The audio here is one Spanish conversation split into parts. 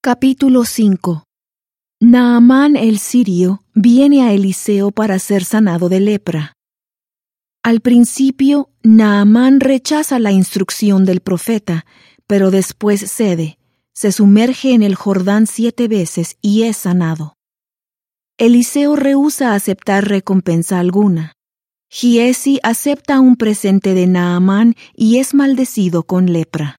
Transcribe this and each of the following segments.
Capítulo 5. Naamán el sirio viene a Eliseo para ser sanado de lepra. Al principio, Naamán rechaza la instrucción del profeta, pero después cede, se sumerge en el Jordán 7 veces y es sanado. Eliseo rehúsa aceptar recompensa alguna. Giesi acepta un presente de Naamán y es maldecido con lepra.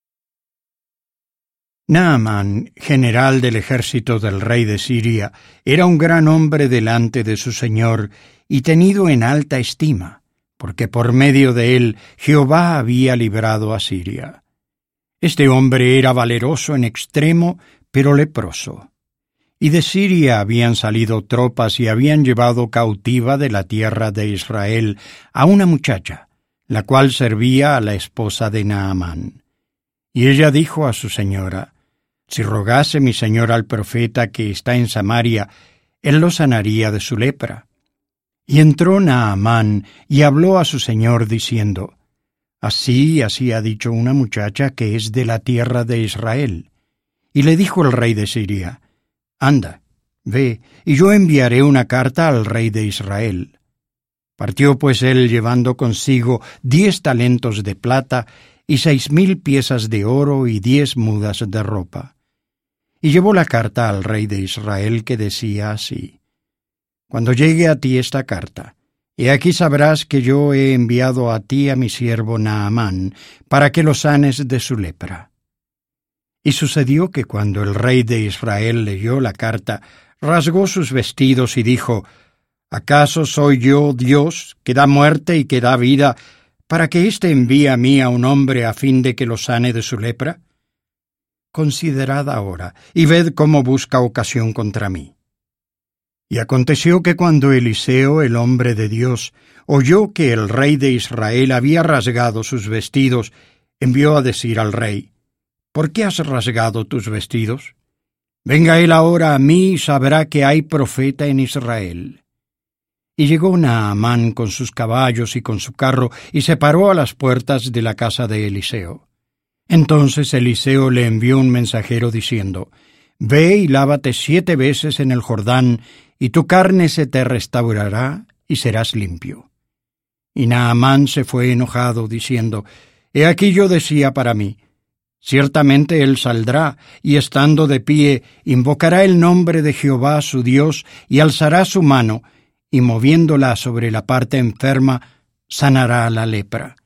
Naamán, general del ejército del rey de Siria, era un gran hombre delante de su señor y tenido en alta estima, porque por medio de él Jehová había librado a Siria. Este hombre era valeroso en extremo, pero leproso. Y de Siria habían salido tropas y habían llevado cautiva de la tierra de Israel a una muchacha, la cual servía a la esposa de Naamán. Y ella dijo a su señora: «Si rogase mi señor al profeta que está en Samaria, él lo sanaría de su lepra». Y entró Naamán y habló a su señor diciendo: Así ha dicho una muchacha que es de la tierra de Israel. Y le dijo el rey de Siria: «Anda, ve, y yo enviaré una carta al rey de Israel». Partió pues él llevando consigo 10 talentos de plata y 6,000 piezas de oro y 10 mudas de ropa. Y llevó la carta al rey de Israel, que decía así: «Cuando llegue a ti esta carta, he aquí sabrás que yo he enviado a ti a mi siervo Naamán, para que lo sanes de su lepra». Y sucedió que cuando el rey de Israel leyó la carta, rasgó sus vestidos y dijo: «¿Acaso soy yo Dios, que da muerte y que da vida, para que éste envíe a mí a un hombre a fin de que lo sane de su lepra? Considerad ahora, y ved cómo busca ocasión contra mí». Y aconteció que cuando Eliseo, el hombre de Dios, oyó que el rey de Israel había rasgado sus vestidos, envió a decir al rey: «¿Por qué has rasgado tus vestidos? Venga él ahora a mí y sabrá que hay profeta en Israel». Y llegó Naamán con sus caballos y con su carro, y se paró a las puertas de la casa de Eliseo. Entonces Eliseo le envió un mensajero diciendo: «Ve y lávate 7 veces en el Jordán, y tu carne se te restaurará, y serás limpio». Y Naamán se fue enojado, diciendo: «He aquí yo decía para mí: ciertamente él saldrá, y estando de pie, invocará el nombre de Jehová su Dios, y alzará su mano, y moviéndola sobre la parte enferma, sanará la lepra.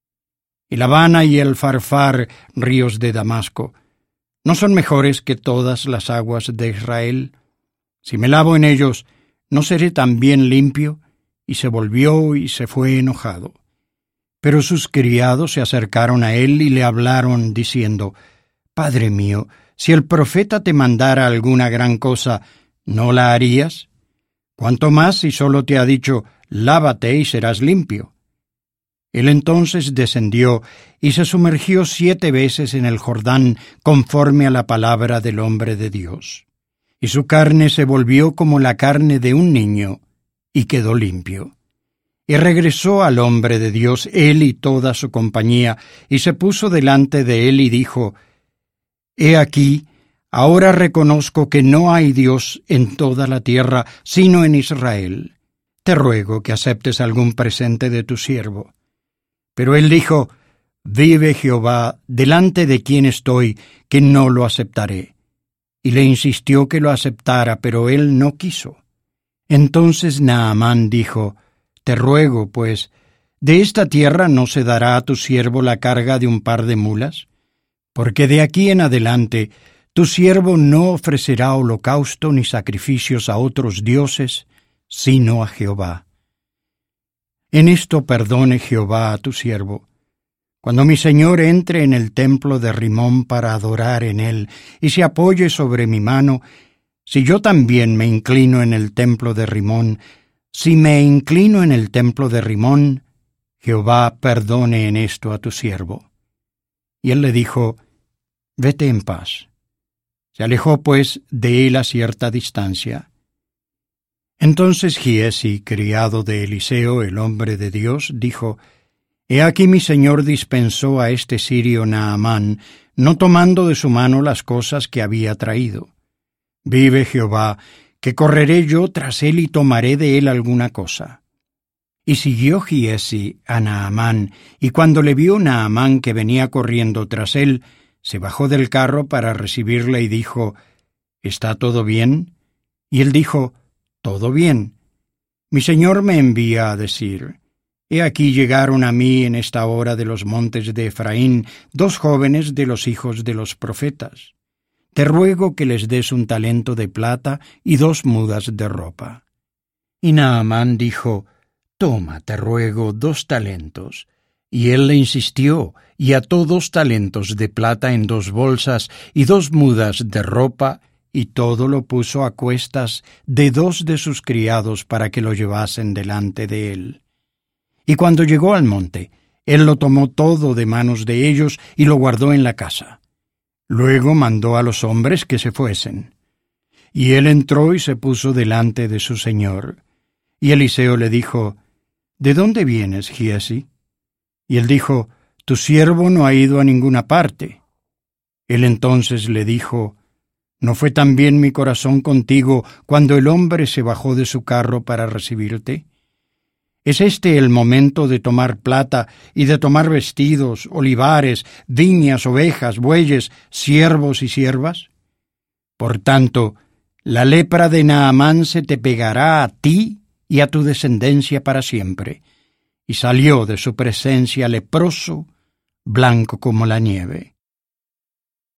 El Abana y el Farfar, ríos de Damasco, ¿no son mejores que todas las aguas de Israel? Si me lavo en ellos, ¿no seré también limpio?» Y se volvió y se fue enojado. Pero sus criados se acercaron a él y le hablaron, diciendo: «Padre mío, si el profeta te mandara alguna gran cosa, ¿no la harías? Cuanto más si solo te ha dicho: lávate y serás limpio». Él entonces descendió y se sumergió 7 veces en el Jordán, conforme a la palabra del hombre de Dios. Y su carne se volvió como la carne de un niño, y quedó limpio. Y regresó al hombre de Dios, él y toda su compañía, y se puso delante de él y dijo: «He aquí, ahora reconozco que no hay Dios en toda la tierra, sino en Israel. Te ruego que aceptes algún presente de tu siervo». Pero él dijo: «Vive Jehová, delante de quien estoy, que no lo aceptaré». Y le insistió que lo aceptara, pero él no quiso. Entonces Naamán dijo: «Te ruego, pues, ¿de esta tierra no se dará a tu siervo la carga de un par de mulas? Porque de aquí en adelante tu siervo no ofrecerá holocausto ni sacrificios a otros dioses, sino a Jehová. En esto perdone Jehová a tu siervo. Cuando mi señor entre en el templo de Rimón para adorar en él, y se apoye sobre mi mano, si yo también me inclino en el templo de Rimón, si me inclino en el templo de Rimón, Jehová perdone en esto a tu siervo». Y él le dijo: «Vete en paz». Se alejó pues de él a cierta distancia. Entonces Giesi, criado de Eliseo, el hombre de Dios, dijo: «He aquí mi señor dispensó a este sirio Naamán, no tomando de su mano las cosas que había traído. Vive Jehová, que correré yo tras él y tomaré de él alguna cosa. Y siguió Giezi a Naamán, y cuando le vio Naamán que venía corriendo tras él, se bajó del carro para recibirle y dijo, ¿Está todo bien? Y él dijo, Todo bien. Mi señor me envía a decir, He aquí llegaron a mí en esta hora de los montes de Efraín 2 jóvenes de los hijos de los profetas. Te ruego que les des un talento de plata y 2 mudas de ropa. Y Naamán dijo, Toma, te ruego, 2 talentos. Y él le insistió, y ató 2 talentos de plata en 2 bolsas y 2 mudas de ropa, y todo lo puso a cuestas de 2 de sus criados para que lo llevasen delante de él. Y cuando llegó al monte, él lo tomó todo de manos de ellos y lo guardó en la casa. Luego mandó a los hombres que se fuesen. Y él entró y se puso delante de su señor. Y Eliseo le dijo, ¿De dónde vienes, Giezi? Y él dijo, Tu siervo no ha ido a ninguna parte. Él entonces le dijo, ¿No fue también mi corazón contigo cuando el hombre se bajó de su carro para recibirte? ¿Es este el momento de tomar plata y de tomar vestidos, olivares, viñas, ovejas, bueyes, siervos y siervas? Por tanto, la lepra de Naamán se te pegará a ti y a tu descendencia para siempre. Y salió de su presencia leproso, blanco como la nieve.